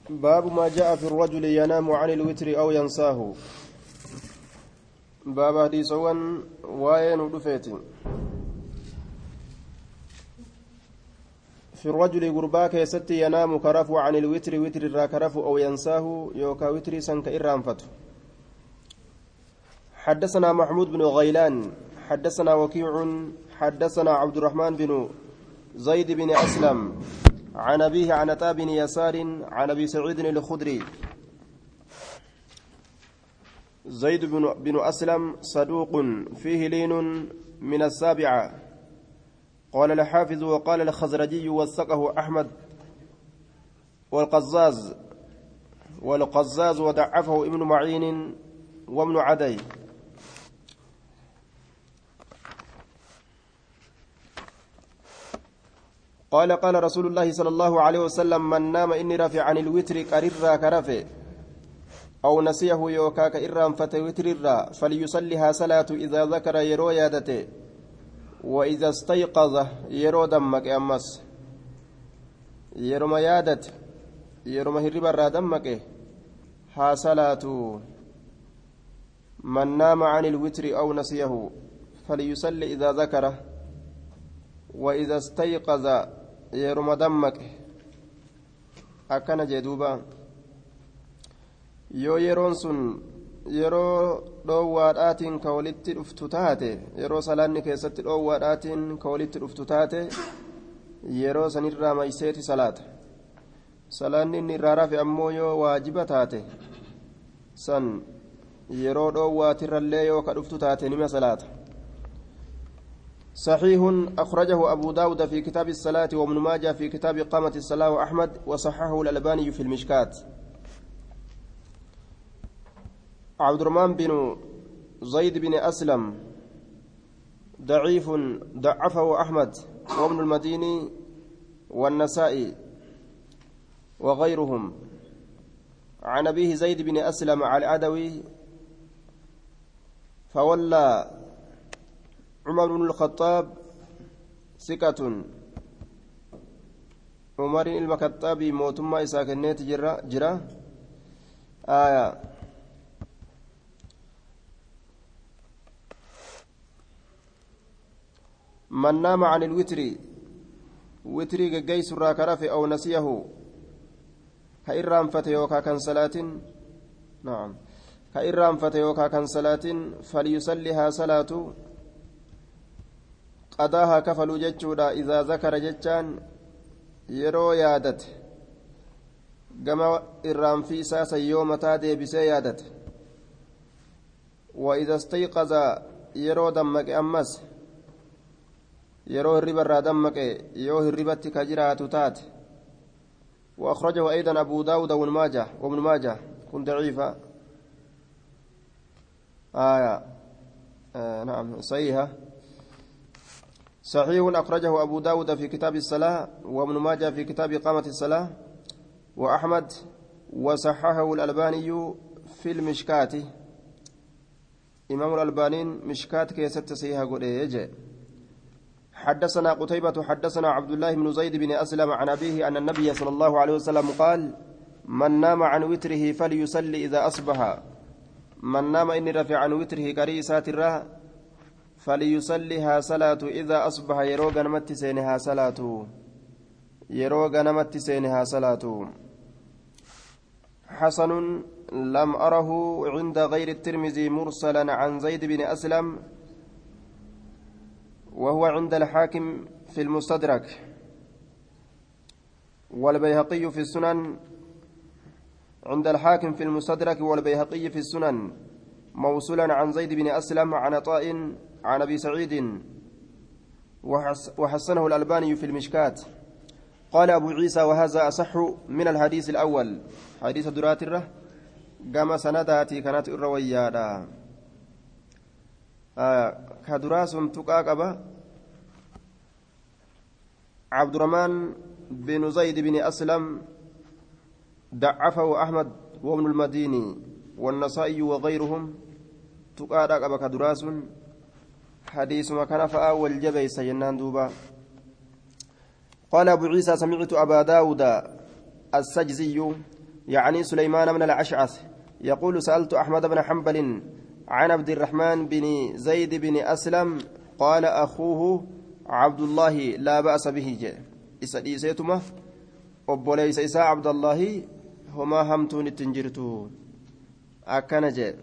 باب ما جاء في الرجل ينام عن الوتر أو ينساه باب حديثوان وين ودفيت في الرجل غرباك يست ينام كرفو عن الوتر وتر را كرفو أو ينساه يوكا وتر سنك إرانفته حدثنا محمود بن غيلان حدثنا وكيع حدثنا عبد الرحمن بن زيد بن أسلم عن أبيه عن عطاء بن يسار عن أبي سعيد الخدري زيد بن أسلم صدوق فيه لين من السابعة قال الحافظ وقال الخزرجي وثقه أحمد والقزاز وضعفه ابن معين وابن عدي قال رسول الله صلى الله عليه وسلم من نام إني رافع عن الوتر كرر كرفه أو نسيه يوكاك إرام فتوتر فليصليها صلاة إذا ذكر يرو يادته وإذا استيقظ يرو دمك أمس يرو ما يادت يرو ما هرب دمك ها صلاة من نام عن الوتر أو نسيه فليصلي إذا ذكره وإذا استيقظ يرم دمك أكن جدوبا yoo yeroon sun yeroo dhoowwaadhaatiin ka walitti dhuftu taate yeroo salaanni keessatti dhoowwaadhaatiin ka walitti dhuftu taate yeroo sanirraa mayseeti salaata salaanni inni irraa rafe ammoo yoo waajiba taate san yeroo dhoowwaatirrallee yoo ka dhuftu taate nima salaata صحيح أخرجه أبو داود في كتاب الصلاة وابن ماجه في كتاب إقامة الصلاة وأحمد وصححه الألباني في المشكات عبد الرحمن بن زيد بن أسلم ضعيف ضعفه أحمد وابن المديني والنسائي وغيرهم عن أبيه زيد بن أسلم على العدوي فولى عمر بن الخطاب ثقة عمر الخطاب موتما إساكنيت جرا آية من نام عن الوتر وتر جيس راكرف أو نسيه كإرام فتيوكا كان صلاة نعم كإرام فتيوكا كان صلاة فليصليها صلاة قضاها كفلوا جتشودا إذا ذكر جتشان يرو يادت كما إرام في ساسا يوم تادي بسي يادت وإذا استيقظ يرو دمك أمس يرو الربا دمك يوه الربا كجرات تات وأخرجه أيضا أبو داود وابن ماجه كن ضعيفة نعم صحيحة صحيح أخرجه أبو داود في كتاب الصلاة وابن ماجه في كتاب إقامة الصلاة وأحمد وصححه الألباني في المشكات إمام الألباني مشكات كيست سيها قد حدثنا قتيبة حدثنا عبد الله بن زيد بن أسلم عن أبيه أن النبي صلى الله عليه وسلم قال من نام عن وتره فليصلي إذا أصبح من نام إني رفع عن وتره كريسات الراه فليصليها صلاة إذا أصبح يروغ نمت سينها صلاة يروغ نمت سينها صلاة حسن لم أره عند غير الترمذي مرسلا عن زيد بن أسلم وهو عند الحاكم في المستدرك والبيهقي في السنن عند الحاكم في المستدرك والبيهقي في السنن موصولا عن زيد بن أسلم عن عطاء عن أبي سعيد وحسنه الألباني في المشكات قال أبو عيسى وهذا أصح من الحديث الأول حديث درات الره قام سنداتي كانت الرويادا كدراس تقاقب عبد الرحمن بن زيد بن أسلم ضعفه أحمد وابن المديني والنسائي وغيرهم تقاقب كدراس حديث ما كان فأول جبي سينان دوبا قال أبو عيسى سمعت أبا داود السجزي يعني سليمان من الأشعث يقول سألت أحمد بن حنبل عن عبد الرحمن بن زيد بن أسلم قال أخوه عبد الله لا بأس به جاء إسيتما أبوليس إساء عبد الله هما همتون التنجرتو أكن جاء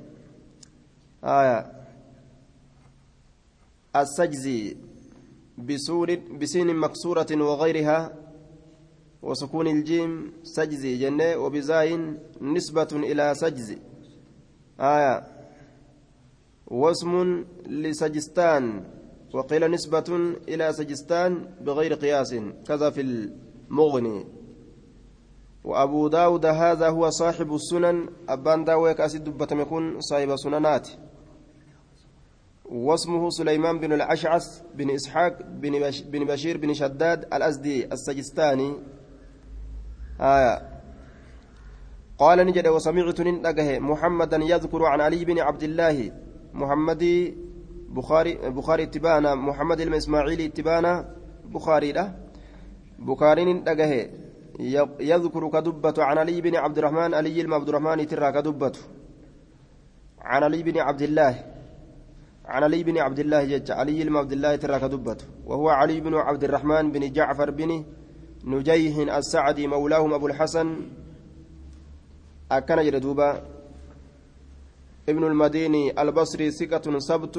السجزي بسين مكسورة وغيرها وسكون الجيم سجزي جنة وبزاين نسبة إلى سجز واسم لسجستان وقيل نسبة إلى سجستان بغير قياس كذا في المغني وأبو داود هذا هو صاحب السنن أبان داويك أسد دبة يكون صاحب سننات واسمه سليمان بن الأشعث بن إسحاق بن بشير بن شداد الأزدي السجستاني قال نجد وسمعت ننقه محمدا يذكر عن علي بن عبد الله محمد بخاري تبانا محمد الإسماعيلي تبانا بخاري له بخاري ننقه يذكر كدبة عن علي بن عبد الرحمن علي عبد الرحمن ترى كدبة عن علي بن عبد الله عن علي بن عبد الله جج علي بن عبد الله ترى كدبة وهو علي بن عبد الرحمن بن جعفر بن نجيه السعدي مولاهم أبو الحسن أكن جردوبا ابن المديني البصري ثقة سبت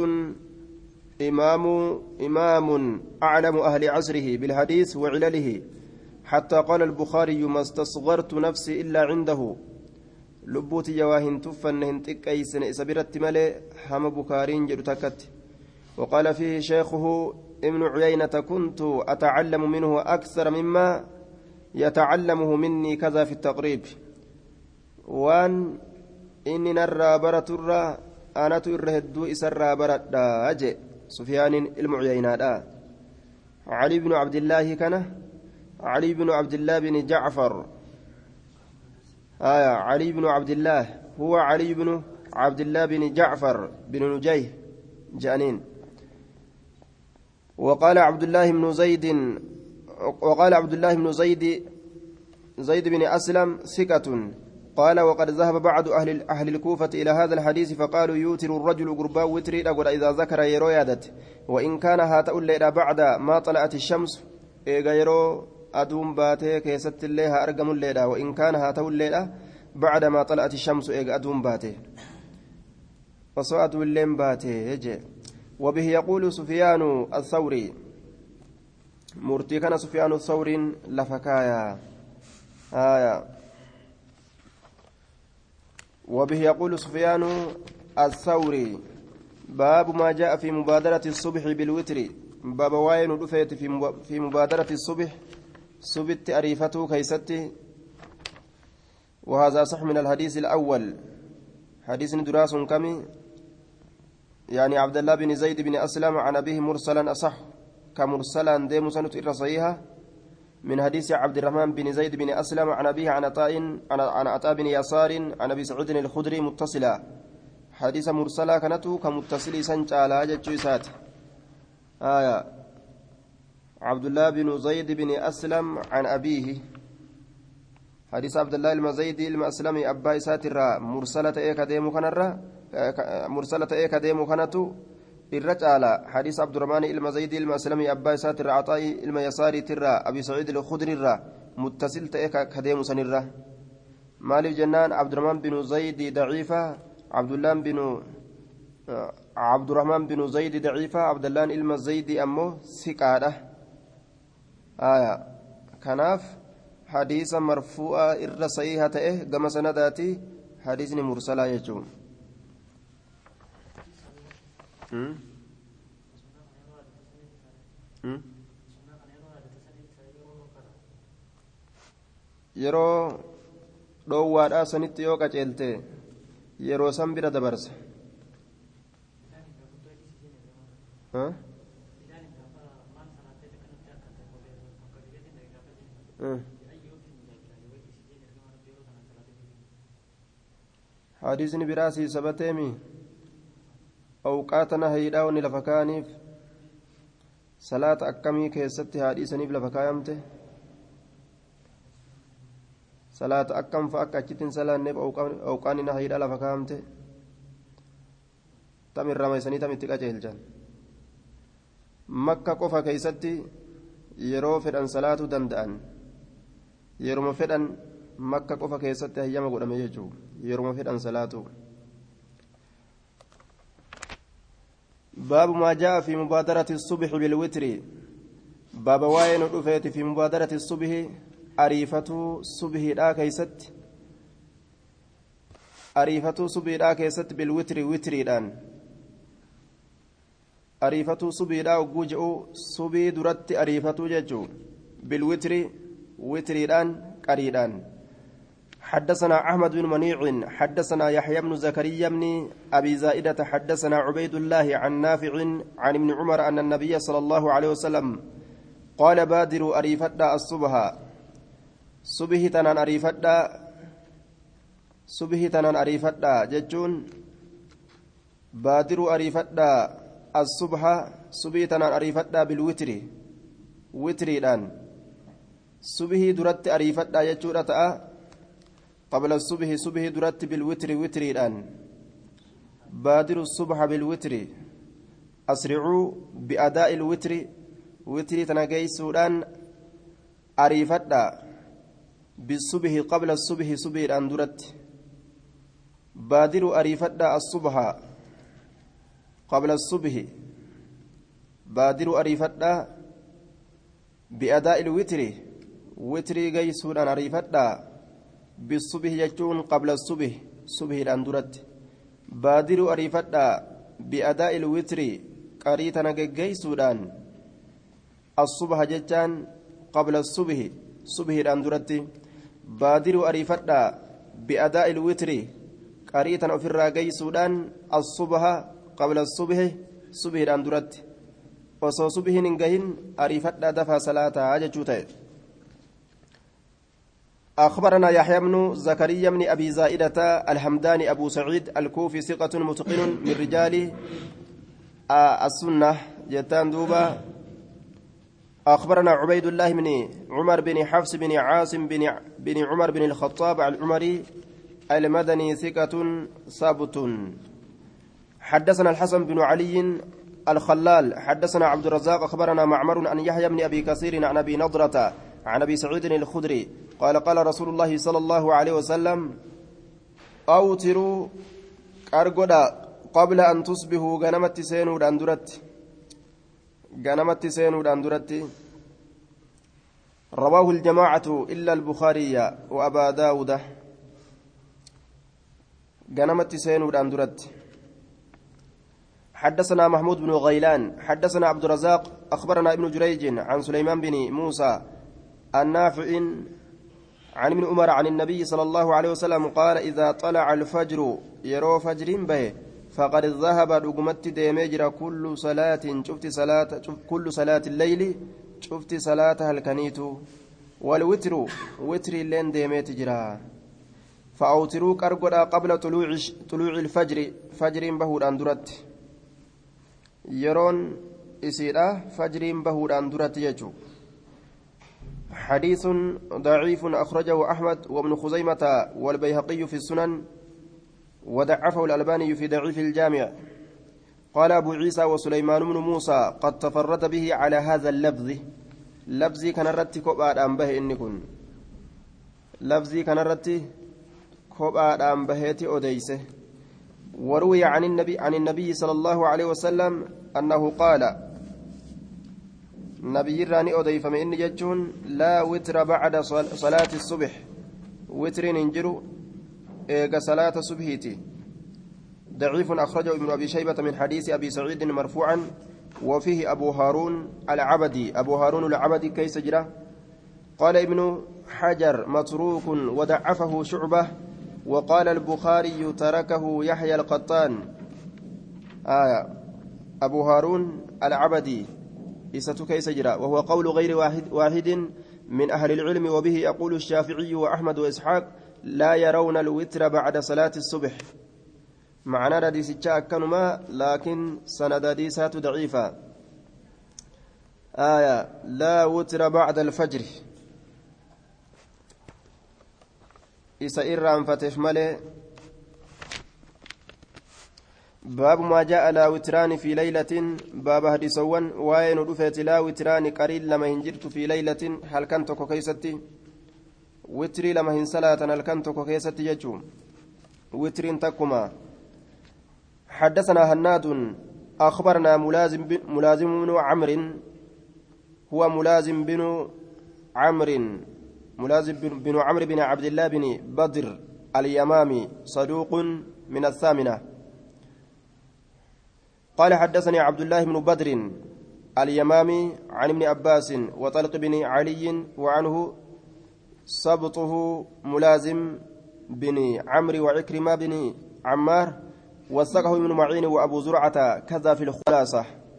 إمام أعلم أهل عصره بالحديث وعلله حتى قال البخاري ما استصغرت نفسي إلا عنده لبوتي جواهن تفن هنتك أي سنة سبرت ملي هم بكارين جرتكت وقال فيه شيخه ابن عيينة كنت أتعلم منه أكثر مما يتعلمه مني كذا في التقريب وان إني نرى برة أنا ترهدو إسرى برة أجي سفيان المعيينة علي بن عبد الله كان علي بن عبد الله بن جعفر علي بن عبد الله هو علي بن عبد الله بن جعفر بن نجيه جانين وقال عبد الله بن زيد بن أسلم ثقة قال وقد ذهب بعض أهل الكوفة إلى هذا الحديث فقالوا يوتر الرجل قربا وتري أقول إذا ذكر يرو يادت وإن كان هاتؤل إلى بعد ما طلعت الشمس إيغيرو أدوم باتي كيست الليها أرقم الليلة وإن كان هاتؤل الليلة بعد ما طلعت الشمس إيغ أدوم باتي وصعد الليل باتي يجي وبه يقول سفيان الثوري مرتي كان سفيان الثوري لفكايا وبه يقول سفيان الثوري باب ما جاء في مبادرة الصبح بالوتر باب واين رفيت في مبادرة الصبح سبت أريفته كيستي وهذا صح من الحديث الأول حديث دراس كمي يعني عبد الله بن زيد بن أسلم عن أبيه مرسلا أصح كمرسلا ديم سنة صحيحة من حديث عبد الرحمن بن زيد بن أسلم عن أبيه عن عطاء بن يسار عن أبي سعود الخدري متصلا حديث مرسلا كانت كمتصل سنج على جيسات عبد الله بن زيد بن أسلم عن أبيه حديث عبد الله المزيد المسلمي أبا ساتر مرسلة كديم كانت الرجال حديث عبد الرحمن المزيد المسلمي أبا ساتر عطاء الميساري ترى أبي سعيد الخدري متصل كديم سنرة مالي جنان عبد الرحمن بن زيد ضعيفة عبد الرحمن بن زيد ضعيفة عبد الله المزيد أمه ثقة كناف حديث مرفوع إر صحيحة كما سنداتي حديث مرسلا يجون yeroo dhoowwaadhaa sanitti yoo qaceelte yeroo san bira dabarsa hadiisni biraasii sabateemi awqaata nahyiidhaawni lafa kaaniif salaata akkamii keessatti haadhiisaniif lafa kaayamte صلاة أكم فأكتشتين صلاة نب أوقاني نهيد على فكامته تمر رميسني تمر تكاجيل جان مكة قفا كيستي yeroo fedhan salaatu danda'an yeroo fedhan makka qofa keessatti hayyama godhame jechuudha yeroo fedhan salaatu baabu maa jaa fi mubaadarati subhi bilwitri baaba waa'ee nu dhufeeti fi mubaadarati subhi ariifatuu subhiidhaa keessatti ariifatuu subhiidhaa keessatti bilwitri witriidhaan ariifatuu subiidhaa ogguu je'u subii duratti ariifatuu jechuun bilwitri witriidhaan qariidhaan حدثنا أحمد بن منيع حدثنا يحيى بن زكريا بن أبي زائدة حدثنا عبيد الله عن نافع عن ابن عمر أن النبي صلى الله عليه وسلم قال بادروا أريفتا الصبح صبه تنان أريفتا ججون بادروا أريفتا الصبح صبيتنا أريفتا بالوتر وتريدان صبه درت أريفتا يجورة قبل الصبح صبه درت بالوتر وتريدان بادر الصبح بالوتر أسرعوا بأداء الوتر وتر تناجي سودان أريفتا بالصبح قبل الصبح صبيران درت بادر أريفتا الصبح قبل الصبح بادر أريفتا بأداء الوتر وتر جيسون أن أريفتا بالصبح يجون قبل الصبح صبح الأندرت بادر أريفتا بأداء الوتر قريتنا جيسون الصبح جتان قبل الصبح صبح الأندرت بادر أريفتا بأداء الوتر قريتنا في الراجي سودان الصبح قبل الصبح صبح الأندرت وصو صبح ننجهن أريفت دفع صلاة عججوته أخبرنا يحيى بن زكريا بن أبي زائدة الحمداني أبو سعيد الكوفي ثقة متقن من رجال السنة جتان دوبا أخبرنا عبيد الله بن عمر بن حفص بن عاصم بن عمر بن الخطاب العمري المدني ثقة ثابت حدثنا الحسن بن علي الخلال حدثنا عبد الرزاق أخبرنا معمر عن يحيى بن أبي كثير عن أبي نضرة عن أبي سعيد الخدري قال قال رسول الله صلى الله عليه وسلم أوتروا أرقدا قبل أن تصبحوا غنمت سينو داندرت رواه الجماعة إلا البخاري وأبا داود غنمت سينو داندرت حدثنا محمود بن غيلان حدثنا عبد الرزاق أخبرنا ابن جريج عن سليمان بن موسى النافع عن ابن عمر عن النبي صلى الله عليه وسلم قال إذا طلع الفجر يرو فجر به فقد ذهب رقمت ديمجر كل صلاة الليل شفت صلاة الكنيت والوتر وتر اللين ديمت جرا فأوتروا كرقدا قبل طلوع الفجر فجر بهود أندرت يرون إسيرة فجر بهود أندرت يجو حديث ضعيف أخرجه أحمد وابن خزيمة والبيهقي في السنن وضعفه الألباني في ضعيف الجامع قال أبو عيسى وسليمان بن موسى قد تفرد به على هذا اللفظ لفظي كان رتي كوباد أنبه إنكن لفظي كان رتي كوباد أنبهتي أديسه وروي عن النبي صلى الله عليه وسلم أنه قال نبي راني أضيف من جتون لا وتر بعد صلاة الصبح وتر ننجر إيجا صلاة صبحيتي ضعيف أخرجه ابن أبي شيبة من حديث أبي سعيد مرفوعا وفيه أبو هارون العبدي أبو هارون العبدي كيس جرى قال ابن حجر متروك وضعفه شعبة وقال البخاري تركه يحيى القطان أبو هارون العبدي إساتو كيس جرى وهو قول غير واحد من أهل العلم وبه يقول الشافعي وأحمد وإسحاق لا يرون الوتر بعد صلاة الصبح معنى حديث كانما لكن سند حديثات ضعيفة لا وتر بعد الفجر إسا إرام فتف ملي باب ما جاء لا وتران في ليلة باب هديسوان وين رفت لا وتران قريل لما هنجرت في ليلة هل كنت كيستي وتري لما هن صلاة هل كنت كيستي يجوم وترين تكما حدثنا هناد أخبرنا ملازم بن عمرو هو ملازم بن عمرو ملازم بن عمرو بن عبد الله بن بدر اليمامي صدوق من الثامنة قال حدثني عبد الله بن بدر اليمامي عن ابن عباس وطلق بن علي وعنه سبطه ملازم بن عمرو وعكرمة بن عمار وثقه ابن معين وأبو زرعة كذا في الخلاصة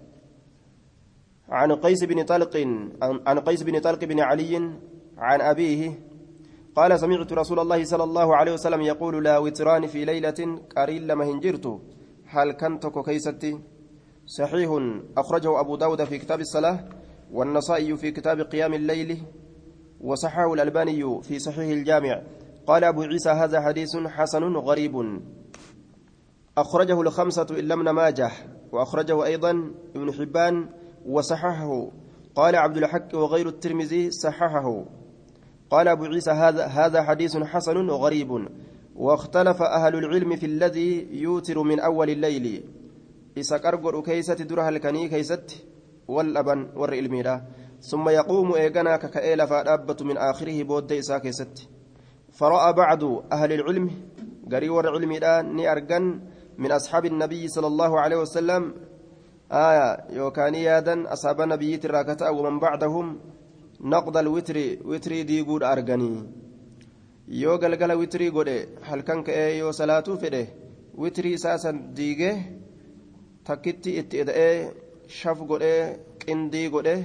عن قيس بن طلق بن علي عن أبيه قال سمعت رسول الله صلى الله عليه وسلم يقول لا وتران في ليلة قريل لما هنجرت هل كنتك كيستي صحيح أخرجه أبو داود في كتاب الصلاة والنصائي في كتاب قيام الليل وصححه الألباني في صحيح الجامع قال أبو عيسى هذا حديث حسن غريب أخرجه الخمسة إلا ابن ماجه وأخرجه أيضا ابن حبان وصححه قال عبد الحق وغير الترمذي صححه قال أبو عيسى هذا حديث حسن غريب واختلف أهل العلم في الذي يوتر من أول الليل إسا كرغر كيست درها الكني كيست والأبن والرئلميرا ثم يقوم إيغانا ككئيل فأدابة من آخره بود إسا كيست فرأى بعض أهل العلم قري والعلم ني أرغن من أصحاب النبي صلى الله عليه وسلم يوكاني يادا أصحاب النبي تراكتا ومن بعدهم نقض الوتر ديغود أرغني yoo galgala witrii godhe halkan ka'ee yoo salaatuu fedhe witrii isaa san diigee takkitti itti eda'ee shaf godhee qindii godhee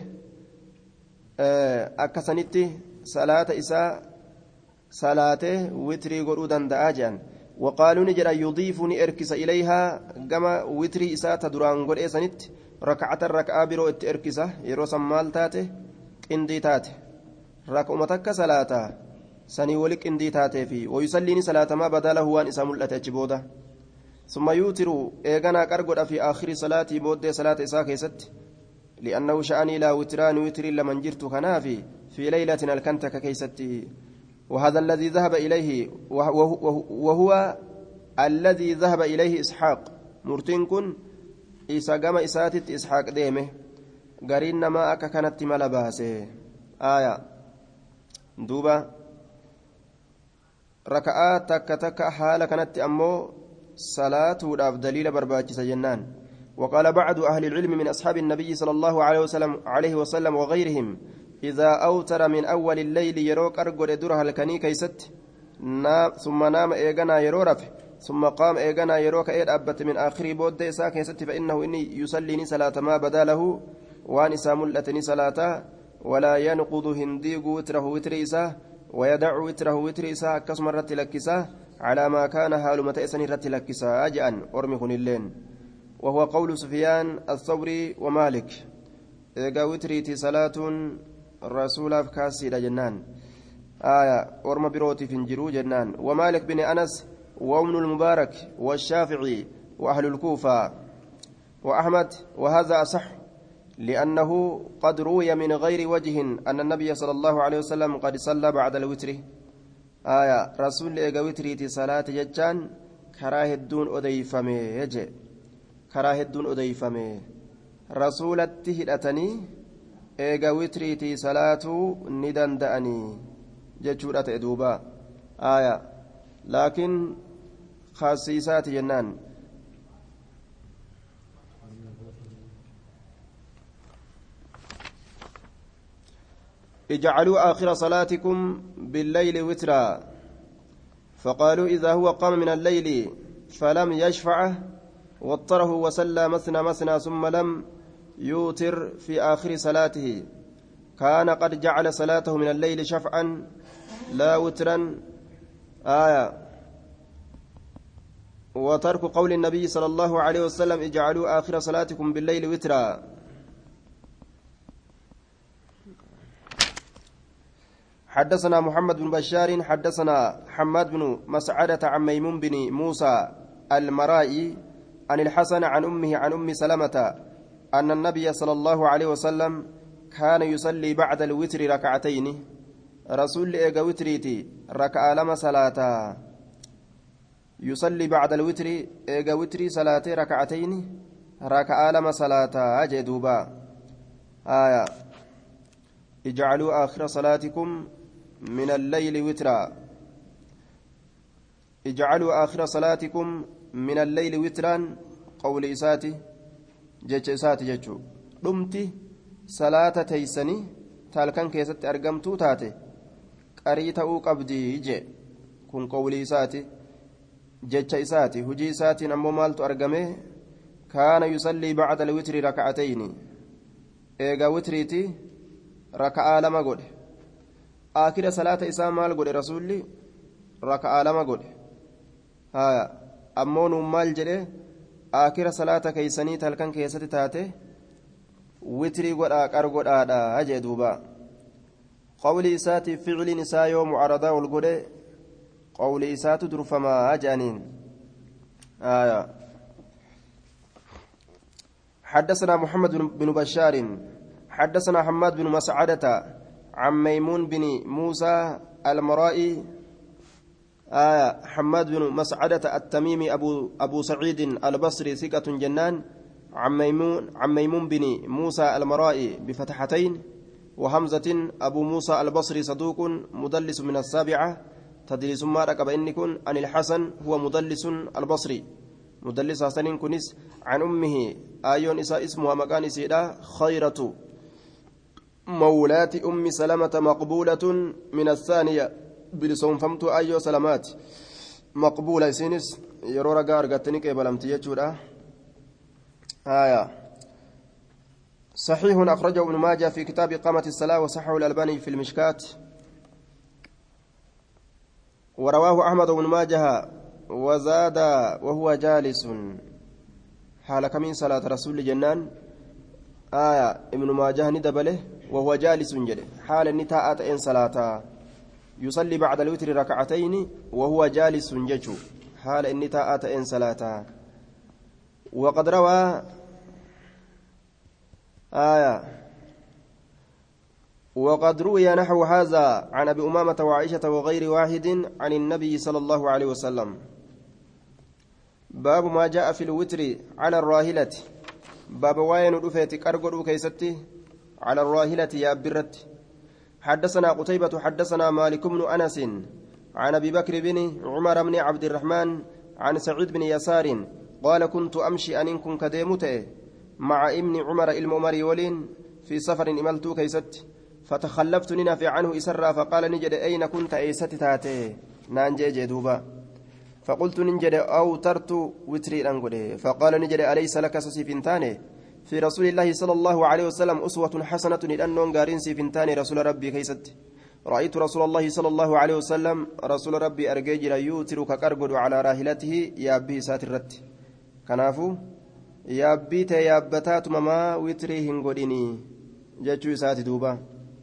akkasanitti salaata isaa salaatee witrii godhuu danda'a jedhan waqaaluu ni jedha yudiifu ni erkisa ilayhaa gama witrii isaa ta duraan godhee sanitti raka'atan raka'aa biroo itti erkisa yeroo san maal taate qindii taate raka'uma takka salaataa sanii wali qindii taateefi wayusalliini salaatamaa badalahu waan isaa mul'ate achi booda summa yuutiru eeganaa qargodha fi aakhiri salaatii booddee salaata isaa keessatti li'annahu sha'anii laa witiraani witirii laman jirtu kanaafi fi laylatin halkantaka keessatti وهذا الذي ذهب إليه وهو الذي ذهب إليه إسحاق مرتين كن إسا قام إساتت إسحاق ديمه قرين ما أكا كانت ملباسه آية دوبا ركعة تك حالة كانت أمو صلاة وداف دليل برباجي سجنان وقال بعض أهل العلم من أصحاب النبي صلى الله عليه وسلم وغيرهم إذا أوتر من أول الليل يروك أرقل درها الكني كيست ثم نام إيغانا يرورف ثم قام إيغانا يروك إيد أبت من آخر بود إسا كيست فإنه إني يصليني صلاة ما بدا له وان إسا ملتني صلاة ولا ينقض هنديق وتره وتريسا ويدع وتره وتريسا كسم الرت لكسا على ما كان حال متأسن الرت لكسا أجأ أرمخن اللين وهو قول سفيان الثوري ومالك إيغا وتريتي صلاة الرسول أفكاسي جنان ورم بروتي فنجرو جنان ومالك بن أنس وابن المبارك والشافعي وأهل الكوفة وأحمد وهذا أصح لأنه قد روي من غير وجه أن النبي صلى الله عليه وسلم قد صلى بعد الوتر رسول إيغا وتريتي صلاة ججان كراه الدون أديفمي يجي كراه الدون أديفمي رسولته هدأتني eega witriitii salaatuu ni danda'anii jechuudha ta'e duuba laakiin khaasiisaati jennaan اجعلوا آخر صلاتكم بالليل وترا فقالوا إذا هو قام من الليل فلم يشفعه وطره وسلى مثنى مثنى ثم لم يوتر في آخر صلاته كان قد جعل صلاته من الليل شفعا لا وترا وترك قول النبي صلى الله عليه وسلم اجعلوا آخر صلاتكم بالليل وترا حدثنا محمد بن بشار حدثنا حماد بن مسعدة عن ميمون بن موسى المرائي عن الحسن عن أمه عن أم سلمة أن النبي صلى الله عليه وسلم كان يصلي بعد الوتر ركعتين رسول إيجا وتريتي ركع لما صلاة يصلي بعد الوتر إيجا وتري صلاة ركعتين ركع لما صلاة أجدوبا آية اجعلوا آخر صلاتكم من الليل وترا اجعلوا آخر صلاتكم من الليل وترا قول إساتي جيش إساتي جيشو دمتي صلاة تيسني تالكن كيست أرقمتو تاتي قريتو قبدي جي كن قول إساتي جيش إساتي هجي إساتي نمو مالتو أرقمي كان يصلي بعد الوتر ركعتين إيغا وتريتي ركعة لما قد آخر صلاة إسام مال قد رسولي ركعة لما قد هايا أمون مال جده آخر صلاة كيساني تلكن كيستي تاتي وتري قد آكار قد آدا هجي دوبا قول إساتي فعل نساء يوم عرضا والقد قول إسات درفما أجانين حدثنا محمد بن بشار حدثنا حماد بن مسعدة عن ميمون بن موسى المرائي حماد بن مسعدة التميمي أبو سعيد البصري ثقة جنان عن ميمون بن موسى المرائي بفتحتين وهمزة أبو موسى البصري صدوق مدلس من السابعة تدلس ما ركب إنكن عن الحسن هو مدلس البصري مدلس حسن كنس عن أمه آيون إساء اسمها مكان سيدا خيرة مولاة أم سلمة مقبولة من الثانية بلسون فمت أيو سلامات مقبولة سينس يرورا غار غتنك بلمتي يجورا صحيح أخرجه ابن ماجه في كتاب إقامة الصلاة وصححه الألباني في المشكات ورواه أحمد بن ماجه وزاد وهو جالس حال كمين صلاة رسول جنان ابن ماجه ندبله وهو جالس جده حال النتاء إن صلاة يصلي بعد الوتر ركعتين وهو جالس ججو حال النتاء إن صلاة وقد روى وقد روي نحو هذا عن أبي أمامة وعائشة وغير واحد عن النبي صلى الله عليه وسلم باب ما جاء في الوتر على الراهلة باب وين رفيت كرغدو كيستي على الراهلة يا برت حدثنا قتيبة حدثنا مالك بن أنس عن أبي بكر بن عمر بن عبد الرحمن عن سعيد بن يسار قال كنت أمشي أن كن كديمته مع ابن عمر المؤمر ولين في سفر إملت كيست فتخلفت ننافع عنه إسرا فقال نجد أين كنت أيست تاتي نانجي جدوبا فقلت ننجد أو ترت وتري أنقده فقال نجد أليس لك سيفنتاني في رسول الله صلى الله عليه وسلم أسوة حسنة لأنه قارين سيفنتاني رسول ربي كيست رأيت رسول الله صلى الله عليه وسلم رسول ربي أرجيجر يوتر كقرقد على راهلته يا أبي ساترت كنافو يا أبيت يا أبتات مما وتري هنقدني جاتشو ساتي دوبا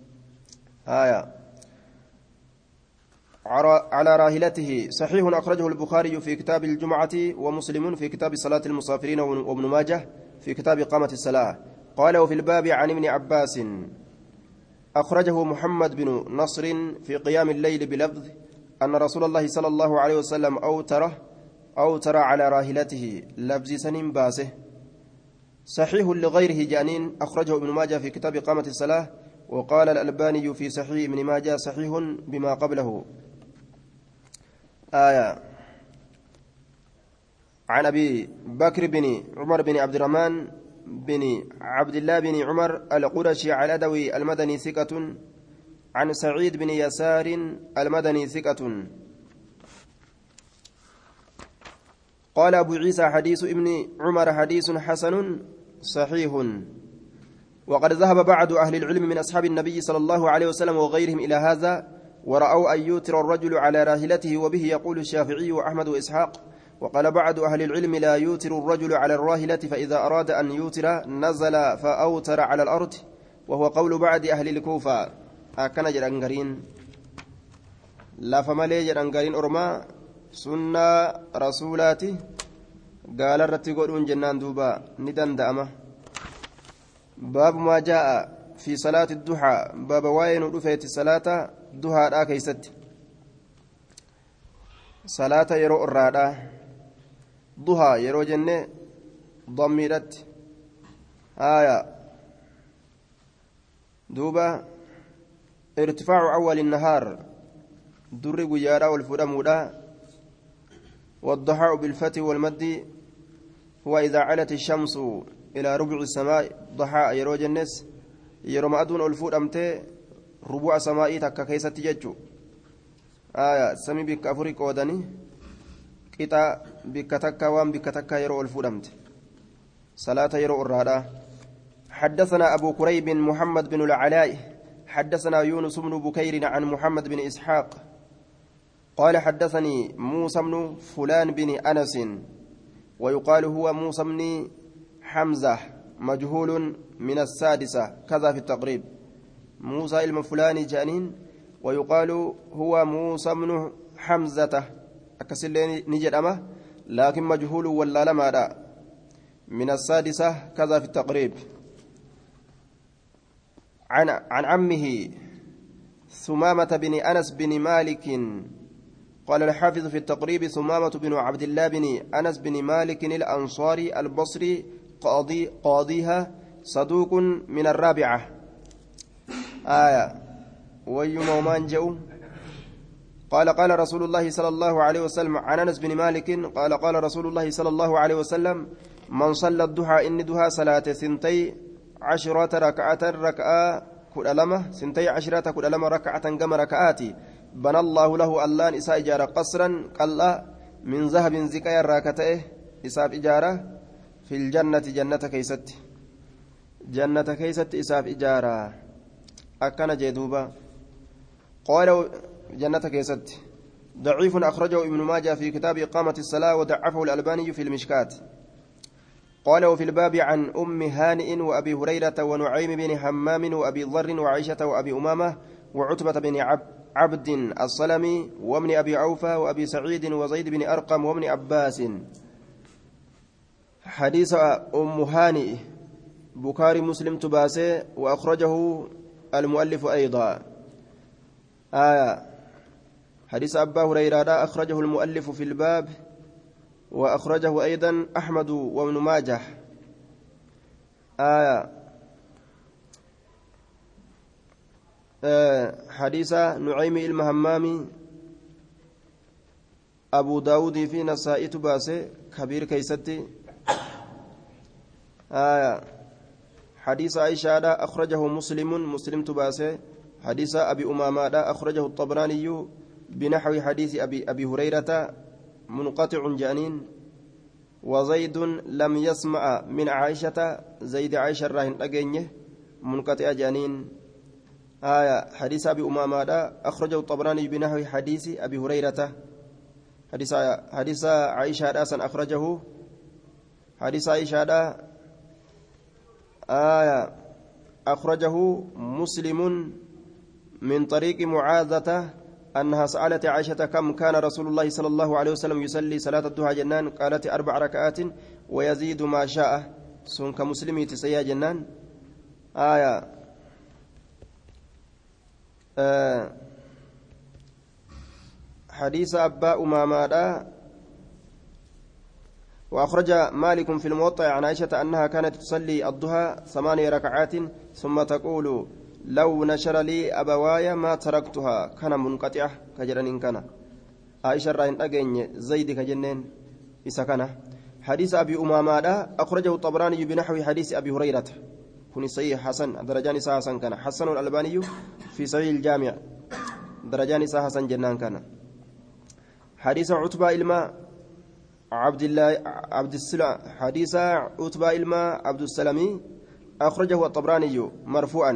على راهلته صحيح أخرجه البخاري في كتاب الجمعة ومسلم في كتاب صلاة المسافرين وابن ماجه في كتاب إقامة الصلاة قال وفي الباب عن ابن عباس أخرجه محمد بن نصر في قيام الليل بلفظ أن رسول الله صلى الله عليه وسلم أوتر على راهلته لفظ سن باسه صحيح لغيره جانين أخرجه ابن ماجه في كتاب إقامة الصلاة وقال الألباني في صحيح ابن ماجه صحيح بما قبله عن أبي بكر بن عمر بن عبد الرحمن بن عبد الله بن عمر القرشي الأدوي المدني ثقة عن سعيد بن يسار المدني ثقة قال أبو عيسى حديث ابن عمر حديث حسن صحيح وقد ذهب بعض أهل العلم من أصحاب النبي صلى الله عليه وسلم وغيرهم إلى هذا ورأوا أن يوتر الرجل على راحلته وبه يقول الشافعي وأحمد وإسحاق وقال بعض أهل العلم لا يوتر الرجل على الراحلة فإذا أراد أن يوتر نزل فأوتر على الأرض وهو قول بعض أهل الكوفة أكن جرانغرين lafa malee jedhan gariin ormaa sunnaa rasuulaati gaala irratti godhuun jennaan duuba ni danda'ama baabu maa jaa'a fi salaati duhaa baaba waa'ee nu dhufeeti salaata duhaadhaa keeysatti salaata yeroo irraadhaa duhaa yeroo jenne dammiidhatti آية دوبا ارتفاع أول النهار در قيارا والفرمودا والضحى بالفتح والمد هو إذا علت الشمس إلى ربع السماء ضحى يروج الناس يروم أدون الفور أمتي ربع سماء تكا كيسة تججو آية سمي بك أفريق ودني كتا بك تكا وام بك تكا يرو الفور أمتي صلاة يرو الرادة حدثنا أبو كريب محمد بن العلاء حدثنا يونس بن بكير عن محمد بن إسحاق قال حدثني موسى بن فلان بن أنس ويقال هو موسى بن حمزة مجهول من السادسة كذا في التقريب موسى المفلاني جانين ويقال هو موسى بن حمزة أكسل نجد أمه لكن مجهول ولا لما من السادسة كذا في التقريب عن عمه ثمامة بن أنس بن مالك قال الحافظ في التقريب ثمامة بن عبد الله بن أنس بن مالك الأنصاري البصري قاضيها صدوق من الرابعة آية ويومان جو قال رسول الله صلى الله عليه وسلم عن أنس بن مالك قال رسول الله صلى الله عليه وسلم من صلى الضحى إن دها صلاة سنتي عشرة ركعة كلما سنتي عشرة كلما ركعة كما ركعاتي بنى الله له اللان إساء إجارة قصرا قلا من ذهب زكايا راكته إساء إجارة في الجنة جنة كيست إساء إجارة أكن جدوبا قال جنة كيست ضعيف أخرجه ابن ماجه في كتاب إقامة الصلاة وضعفه الألباني في المشكات قال وفي الباب عن أم هانئ وأبي هريرة ونعيم بن حمام وأبي ضر وعائشة وأبي أمامة وعتبة بن عبد الصلمي وابن أبي عوفة وأبي سعيد وزيد بن أرقم وابن عباس حديث أم هانئ بكاري مسلم تباسي وأخرجه المؤلف أيضا حديث أبا هريرة أخرجه المؤلف في الباب وأخرجه أيضا أحمد وابن ماجه حديث نعيم المهمامي أبو داود في نسائي تباسي كبير كيستي حديث عائشة أخرجه مسلم تباسي حديث أبي أمامة أخرجه الطبراني بنحو حديث أبي هريرة منقطع جانين وزيد لم يسمع من عائشة زيد عائشة الراهن أجنيه منقطع جانين حديث أبي أمامة أخرجه الطبراني بنحو حديث أبي هريرة حديث عائشة أسن أخرجه حديث عائشة أخرجه مسلم من طريق معاذة أنها سألت عائشة كم كان رسول الله صلى الله عليه وسلم يصلي صلاة الضحى جنان قالت 4 ركعات ويزيد ما شاء سن كمسلمي تسيا جنان حديث أبا أمامة وأخرج مالك في الموطأ عن عائشة أنها كانت تصلي الضحى 8 ركعات ثم تقول لو نشر لي أبوايا ما تركتها كان منقطعة كجرانين كان عائشة راين أجن زيد كجنين إسكانة حديث أبي أمامة أخرجه الطبراني بنحو حديث أبي هريرة كن صحيح حسن درجان حسن كان حسن الألباني في صحيح الجامع درجان حسن جنان كان حديث عتبة إلما عبد السلام حديث عتبة إلما عبد السلامي أخرجه الطبراني مرفوعا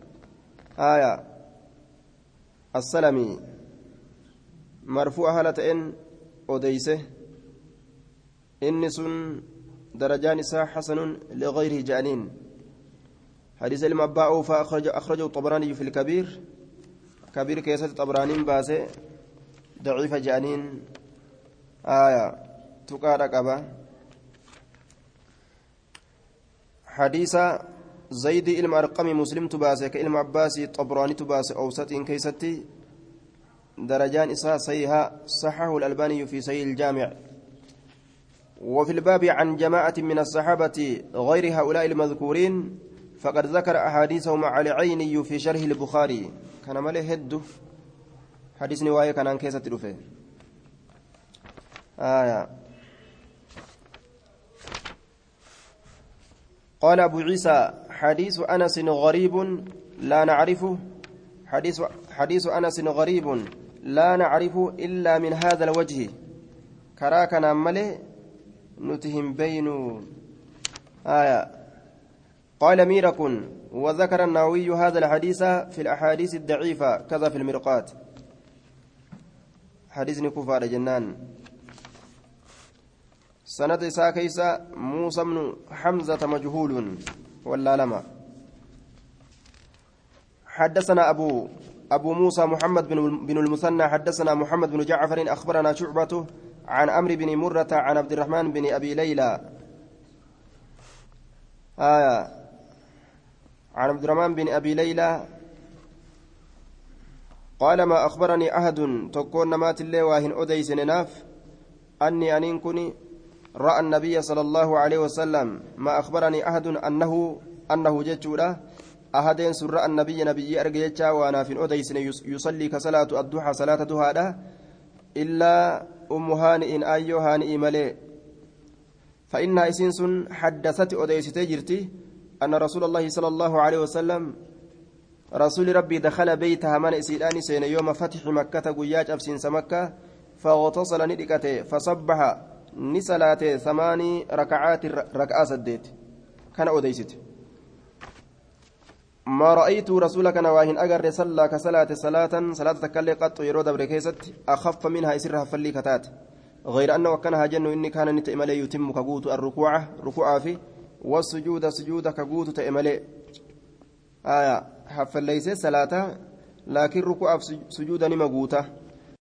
السلمي مرفوع هالتين أوديسه إنس درجان سا حسن لغيره جانين حديث المباء فأخرجه الطبراني في الكبير كبير كيسة الطبراني باسه ضعيف جانين تقارك أبا حديث زيد علم أرقم مسلم تباسي كإلم عباسي طبراني تباسي أوسط كيستي درجان إساء صيها صححه الألباني في صحيح الجامع وفي الباب عن جماعة من الصحابة غير هؤلاء المذكورين فقد ذكر أحاديثهم على عيني في شرح البخاري كان ماله هد حديث نواية كان عن كيسة رفه قال أبو عيسى حديث أنس غريب لا نعرفه حديث أنس غريب لا نعرفه إلا من هذا الوجه كراكنا ملي نتهم بين قال ميرك وذكر النووي هذا الحديث في الأحاديث الضعيفة كذا في المرقات حديث كفار جنان سند إساء كيسا موسى بن حمزة مجهول ولا لما حدثنا أبو موسى محمد بن المثنى حدثنا محمد بن جعفر أخبرنا شعبته عن أمر بن مرة عن عبد الرحمن بن أبي ليلى عن عبد الرحمن بن أبي ليلى قال ما أخبرني أحد تكون مات الله واهن أديس نناف أني أن كني رأى النبي صلى الله عليه وسلم ما أخبرني أحد أنه جتشورا أحدين سر النبي أرجيتشا وأنا في أديس يصلي كصلاة الضحى صلاة ضحى إلا أم هانئ أيو هانئ ملئ فإن إسنس حدثت أديس تجرتي أن رسول الله صلى الله عليه وسلم رسول ربي دخل بيتها من إسيلاني سين يوم فتح مكة قياج أبسنس مكة فاغتصل ندكته فصبح نسلاته 8 ركعات ركعة سديت كان أديست ما رأيت رسولك نواهن أجر صلى كصلاة صلاة تكلي قط يرود بركيست أخف منها يسرها فلي كتات غير أنه كان جن إني كان نتأملي يتم كقوت الركوع في والسجود سجود كقوت تأملي حفل ليس صلاة لكن ركوع سجود نمقوته